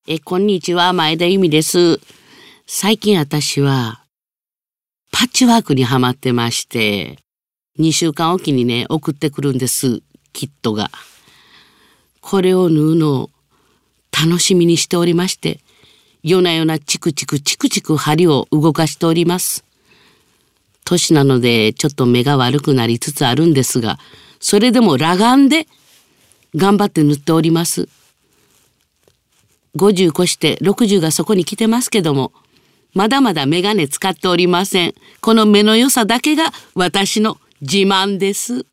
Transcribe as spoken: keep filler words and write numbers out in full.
え、こんにちは、前田由美です。最近私はパッチワークにハマってまして、にしゅうかんおきにね、送ってくるんです、キットが。これを縫うのを楽しみにしておりまして、夜な夜なチクチクチクチク針を動かしております。年なのでちょっと目が悪くなりつつあるんですが、それでも裸眼で頑張って縫っております。ごじゅう越してろくじゅうがそこに来てますけども、まだまだ眼鏡使っておりません。この目の良さだけが私の自慢です。